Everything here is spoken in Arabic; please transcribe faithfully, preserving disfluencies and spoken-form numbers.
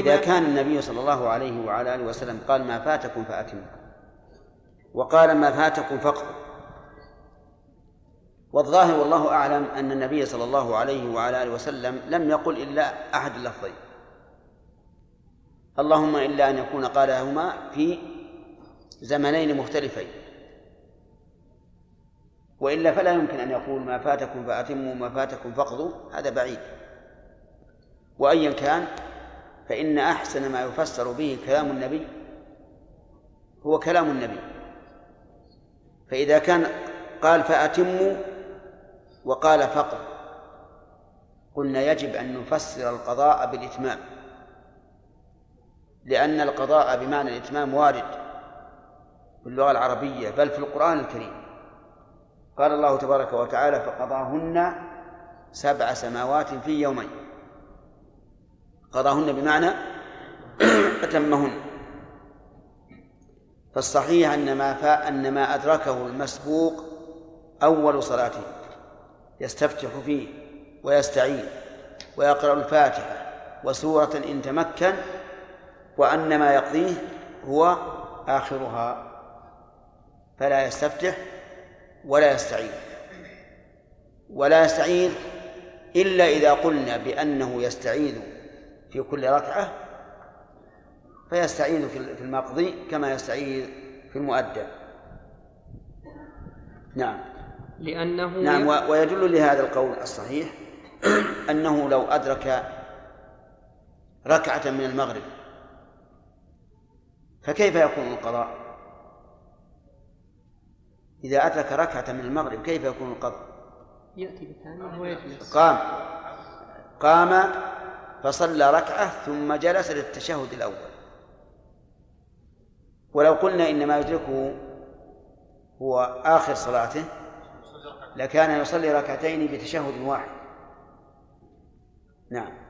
إذا كان النبي صلى الله عليه وعلى آله وسلم قال ما فاتكم فأتموا، وقال ما فاتكم فقط، والظاهر والله أعلم أن النبي صلى الله عليه وعلى آله وسلم لم يقل إلا أحد اللفظين، اللهم إلا أن يكون قالهما في زمنين مختلفين، وإلا فلا يمكن أن يقول ما فاتكم فأتموا ما فاتكم فقضوا، هذا بعيد. وأيا كان فإن أحسن ما يفسر به كلام النبي هو كلام النبي، فإذا كان قال فأتموا وقال فقط قلنا يجب أن نفسر القضاء بالإتمام، لأن القضاء بمعنى الإتمام وارد في اللغة العربية بل في القرآن الكريم. قال الله تبارك وتعالى فقضاهن سبع سماوات في يومين، قضاهن بمعنى أتمهن. فالصحيح أن ما فا أن ما أدركه المسبوق أول صلاته يستفتح فيه ويستعين ويقرأ الفاتحة وسورة إن تمكن، وأن ما يقضيه هو آخرها، فلا يستفتح ولا يستعين ولا يستعين إلا إذا قلنا بأنه يستعيذ في كل ركعة، فيستعيذ في المقضي كما يستعيذ في المؤدى. نعم لأنه نعم ويدل لهذا القول الصحيح أنه لو أدرك ركعة من المغرب فكيف يكون القضاء؟ إذا أدرك ركعة من المغرب كيف يكون القضاء؟ يأتي بثانية ويجلس. قام قام فصلى ركعة ثم جلس للتشهد الأول. ولو قلنا إنما يدركه هو آخر صلاته لكان يصلي ركعتين بتشهد واحد. نعم.